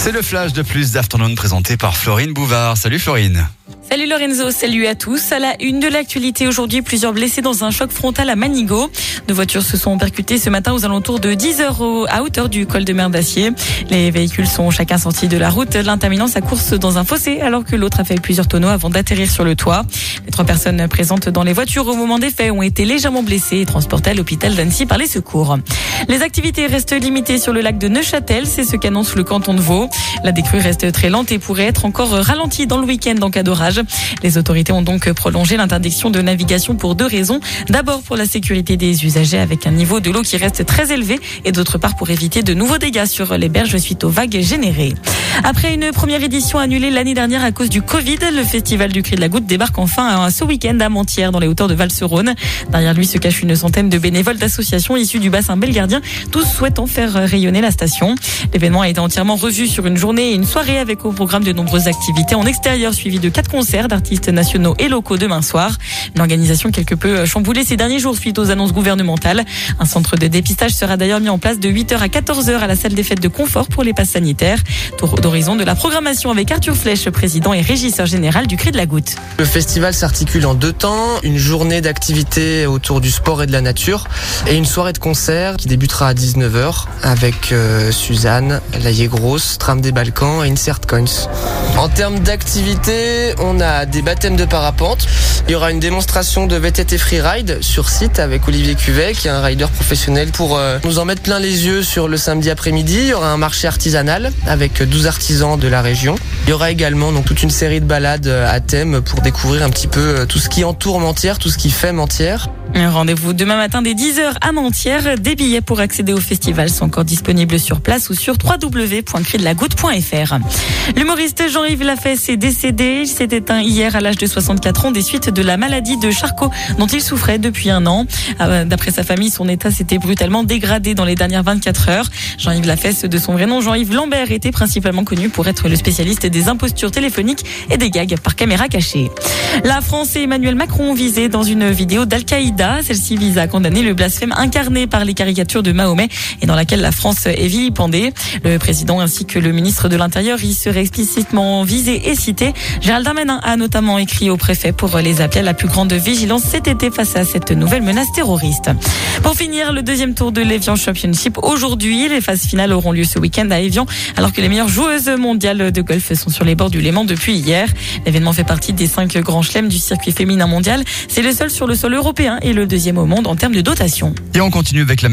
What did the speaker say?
C'est le flash de plus d'Afternoon présenté par Florine Bouvard. Salut Florine. Salut Lorenzo, salut à tous. À la une de l'actualité aujourd'hui, plusieurs blessés dans un choc frontal à Manigot. Deux voitures se sont percutées ce matin aux alentours de 10h à hauteur du col de Mer d'Acier. Les véhicules sont chacun sortis de la route, l'un terminant sa course dans un fossé alors que l'autre a fait plusieurs tonneaux avant d'atterrir sur le toit. Les trois personnes présentes dans les voitures au moment des faits ont été légèrement blessées et transportées à l'hôpital d'Annecy par les secours. Les activités restent limitées sur le lac de Neuchâtel, c'est ce qu'annonce le canton de Vaud. La décrue reste très lente et pourrait être encore ralentie dans le week-end en cas d'orage. Les autorités ont donc prolongé l'interdiction de navigation pour deux raisons. D'abord pour la sécurité des usagers avec un niveau de l'eau qui reste très élevé et d'autre part pour éviter de nouveaux dégâts sur les berges suite aux vagues générées. Après une première édition annulée l'année dernière à cause du Covid, le festival du Cri de la Goutte débarque enfin ce week-end à Montières dans les hauteurs de Val-sur-Rhône. Derrière lui se cache une centaine de bénévoles d'associations issus du bassin belgardien, tous souhaitant faire rayonner la station. L'événement a été entièrement revu sur une journée et une soirée avec au programme de nombreuses activités en extérieur suivies de 4 concerts d'artistes nationaux et locaux demain soir. Une organisation quelque peu chamboulée ces derniers jours suite aux annonces gouvernementales. Un centre de dépistage sera d'ailleurs mis en place de 8h à 14h à la salle des fêtes de confort pour les passes sanitaires. Tour d'horizon de la programmation avec Arthur Flèche, président et régisseur général du Cri de la Goutte. Le festival s'articule en 2 temps, une journée d'activités autour du sport et de la nature et une soirée de concert qui débutera à 19h avec Suzanne, La Grosse, Tram des Balkans et Insert Coins. En termes d'activités, on a des baptêmes de parapente. Il y aura une démonstration de VTT Freeride sur site avec Olivier Cuvet, qui est un rider professionnel, pour nous en mettre plein les yeux sur le samedi après-midi. Il y aura un marché artisanal avec 12 artisans de la région. Il y aura également donc toute une série de balades à thème pour découvrir un petit peu tout ce qui entoure Montières, tout ce qui fait Montières. Rendez-vous demain matin dès 10h à Montières. Des billets pour accéder au festival sont encore disponibles sur place ou sur www.cridelaGoutte.fr. L'humoriste Jean-Yves Lafesse est décédé. Il s'est éteint hier à l'âge de 64 ans des suites de la maladie de Charcot dont il souffrait depuis 1 an. D'après sa famille, son état s'était brutalement dégradé dans les dernières 24 heures. Jean-Yves Lafesse, de son vrai nom Jean-Yves Lambert, était principalement connu pour être le spécialiste des impostures téléphoniques et des gags par caméra cachée. La France et Emmanuel Macron visés dans une vidéo d'Al-Qaïda. Celle-ci vise à condamner le blasphème incarné par les caricatures de Mahomet et dans laquelle la France est vilipendée. Le président ainsi que le ministre de l'Intérieur y seraient explicitement visés et cités. Gérald Darmanin a notamment écrit au préfet pour les appeler à la plus grande vigilance cet été face à cette nouvelle menace terroriste. Pour finir, le deuxième tour de l'Evian Championship aujourd'hui. Les phases finales auront lieu ce week-end à Evian alors que les meilleures joueuses mondiales de golf sont sur les bords du Léman depuis hier. L'événement fait partie des 5 grands chelems du circuit féminin mondial. C'est le seul sur le sol européen et le deuxième au monde en termes de dotation. Et on continue avec la